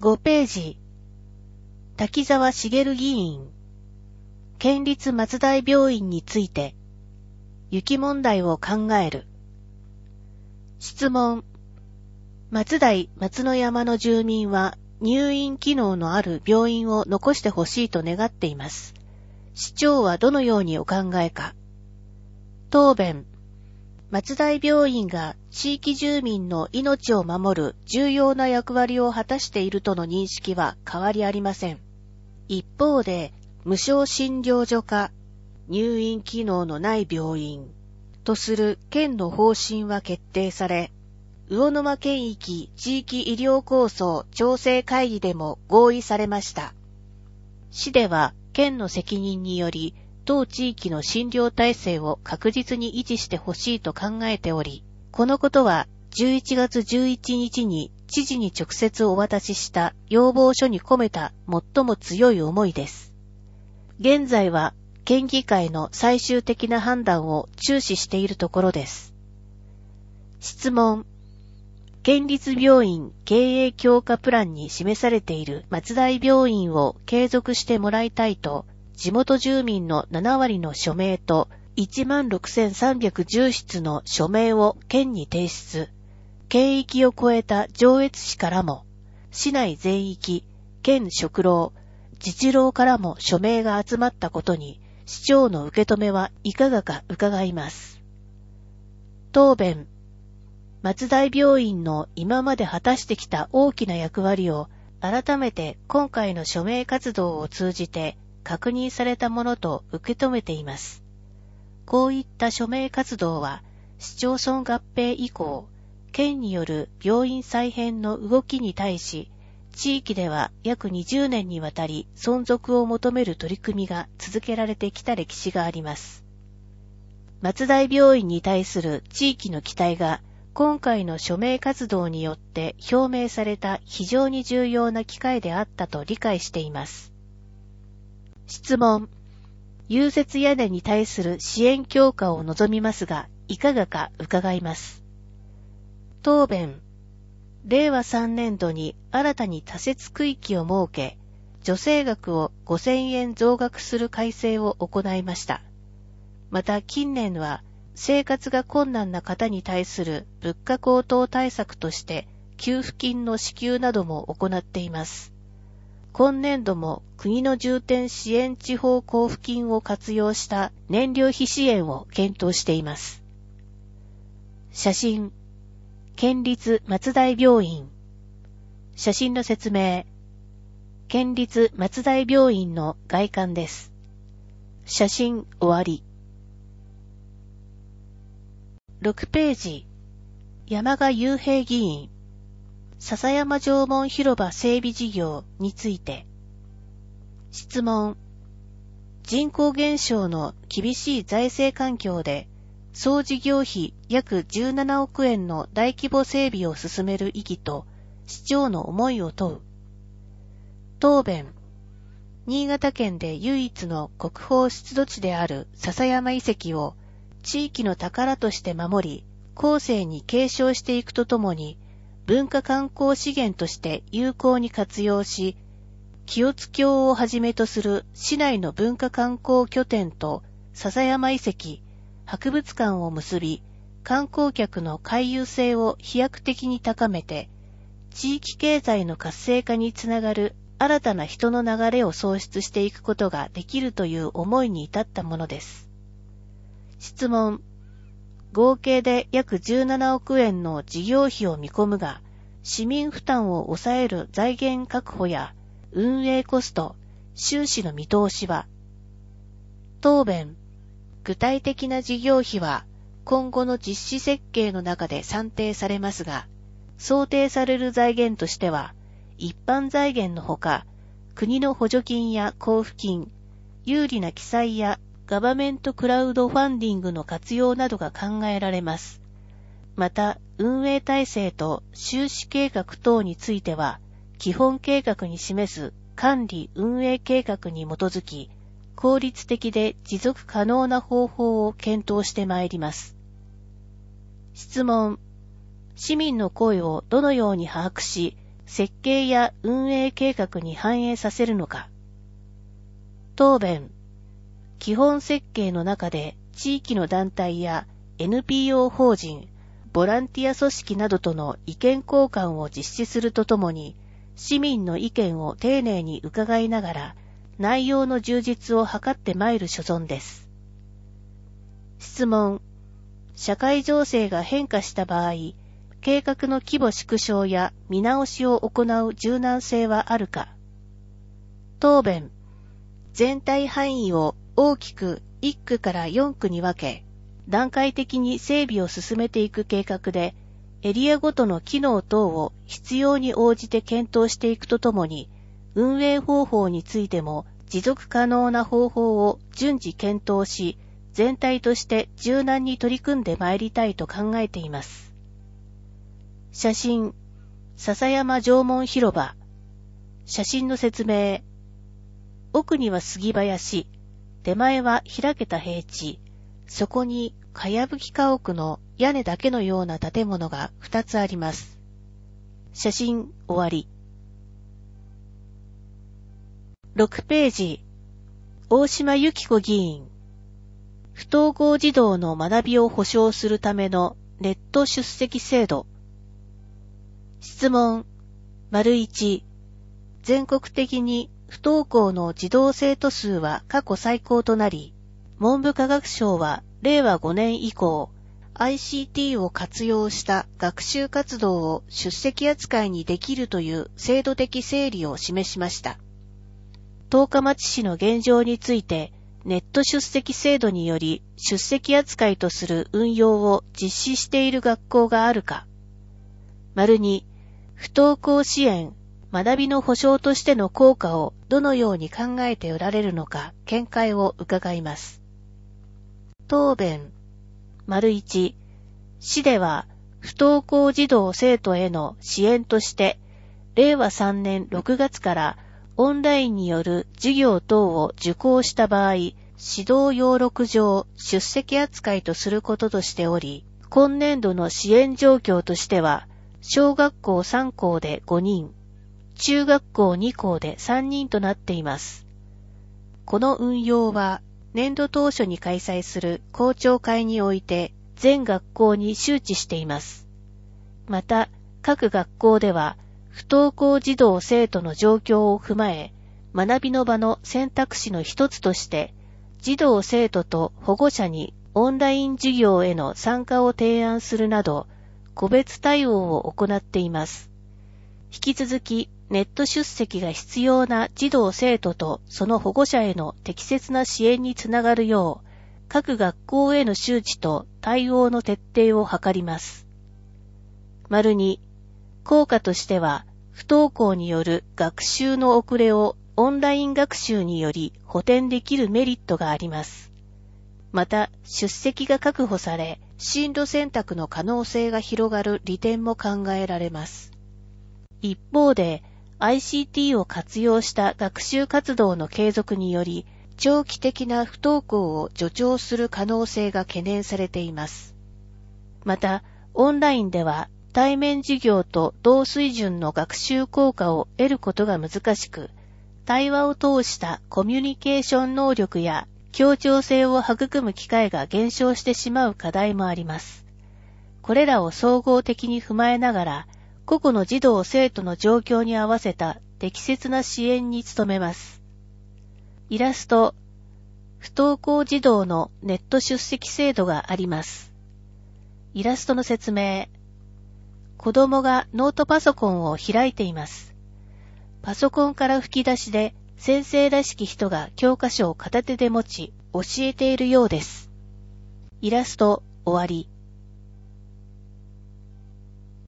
5ページ。滝沢茂議員。県立松代病院について、雪問題を考える。質問。松代松の山の住民は入院機能のある病院を残してほしいと願っています。市長はどのようにお考えか。答弁。松代病院が地域住民の命を守る重要な役割を果たしているとの認識は変わりありません。一方で、無償診療所か入院機能のない病院とする県の方針は決定され、魚沼県域地域医療構想調整会議でも合意されました。市では県の責任により、当地域の診療体制を確実に維持してほしいと考えており、このことは11月11日に知事に直接お渡しした要望書に込めた最も強い思いです。現在は県議会の最終的な判断を注視しているところです。質問。県立病院経営強化プランに示されている松代病院を継続してもらいたいと、地元住民の7割の署名と 16,310 筆の署名を県に提出。県域を超えた上越市からも、市内全域、県職労、自治労からも署名が集まったことに、市長の受け止めはいかがか伺います。答弁。松代病院の今まで果たしてきた大きな役割を改めて今回の署名活動を通じて確認されたものと受け止めています。こういった署名活動は市町村合併以降、県による病院再編の動きに対し、地域では約20年にわたり存続を求める取り組みが続けられてきた歴史があります。松代病院に対する地域の期待が今回の署名活動によって表明された非常に重要な機会であったと理解しています。質問。融雪屋根に対する支援強化を望みますが、いかがか伺います。答弁。令和3年度に新たに多設区域を設け、助成額を5000円増額する改正を行いました。また近年は生活が困難な方に対する物価高騰対策として給付金の支給なども行っています。今年度も国の重点支援地方交付金を活用した燃料費支援を検討しています。写真。県立松代病院。写真の説明。県立松代病院の外観です。写真終わり。6ページ。山賀雄平議員。笹山城門広場整備事業について。質問。人口減少の厳しい財政環境で、総事業費約17億円の大規模整備を進める意義と市長の思いを問う。答弁。新潟県で唯一の国宝出土地である笹山遺跡を地域の宝として守り、後世に継承していくとともに、文化観光資源として有効に活用し、清津峡をはじめとする市内の文化観光拠点と笹山遺跡、博物館を結び、観光客の回遊性を飛躍的に高めて、地域経済の活性化につながる新たな人の流れを創出していくことができるという思いに至ったものです。質問。合計で約17億円の事業費を見込むが、市民負担を抑える財源確保や運営コスト、収支の見通しは。答弁。具体的な事業費は今後の実施設計の中で算定されますが、想定される財源としては、一般財源のほか、国の補助金や交付金、有利な記載やガバメントクラウドファンディングの活用などが考えられます。また、運営体制と収支計画等については、基本計画に示す管理運営計画に基づき、効率的で持続可能な方法を検討してまいります。質問。市民の声をどのように把握し、 設計や運営計画に反映させるのか。答弁。基本設計の中で地域の団体や NPO 法人、ボランティア組織などとの意見交換を実施するとともに、市民の意見を丁寧に伺いながら、内容の充実を図ってまいる所存です。質問。社会情勢が変化した場合、計画の規模縮小や見直しを行う柔軟性はあるか。答弁。全体範囲を大きく1区から4区に分け、段階的に整備を進めていく計画で、エリアごとの機能等を必要に応じて検討していくとともに、運営方法についても持続可能な方法を順次検討し、全体として柔軟に取り組んでまいりたいと考えています。写真、笹山城門広場。写真の説明。奥には杉林、手前は開けた平地、そこにかやぶき家屋の屋根だけのような建物が2つあります。写真終わり。6ページ。大島由紀子議員。不登校児童の学びを保障するためのネット出席制度。質問。1、全国的に不登校の児童生徒数は過去最高となり、文部科学省は令和5年以降、ICT を活用した学習活動を出席扱いにできるという制度的整理を示しました。十日町市の現状について、ネット出席制度により出席扱いとする運用を実施している学校があるか。2、不登校支援、学びの保障としての効果をどのように考えておられるのか見解を伺います。答弁。1、市では不登校児童生徒への支援として、令和3年6月からオンラインによる授業等を受講した場合、指導要録上出席扱いとすることとしており、今年度の支援状況としては、小学校3校で5人、中学校2校で3人となっています。この運用は、年度当初に開催する校長会において全学校に周知しています。また、各学校では、不登校児童生徒の状況を踏まえ、学びの場の選択肢の一つとして、児童生徒と保護者にオンライン授業への参加を提案するなど、個別対応を行っています。引き続き、ネット出席が必要な児童生徒とその保護者への適切な支援につながるよう、各学校への周知と対応の徹底を図ります。2、効果としては、不登校による学習の遅れをオンライン学習により補填できるメリットがあります。また、出席が確保され、進路選択の可能性が広がる利点も考えられます。一方で、ICT を活用した学習活動の継続により、長期的な不登校を助長する可能性が懸念されています。また、オンラインでは対面授業と同水準の学習効果を得ることが難しく、対話を通したコミュニケーション能力や協調性を育む機会が減少してしまう課題もあります。これらを総合的に踏まえながら、個々の児童生徒の状況に合わせた適切な支援に努めます。イラスト、不登校児童のネット出席制度があります。イラストの説明。子供がノートパソコンを開いています。パソコンから吹き出しで先生らしき人が教科書を片手で持ち教えているようです。イラスト終わり。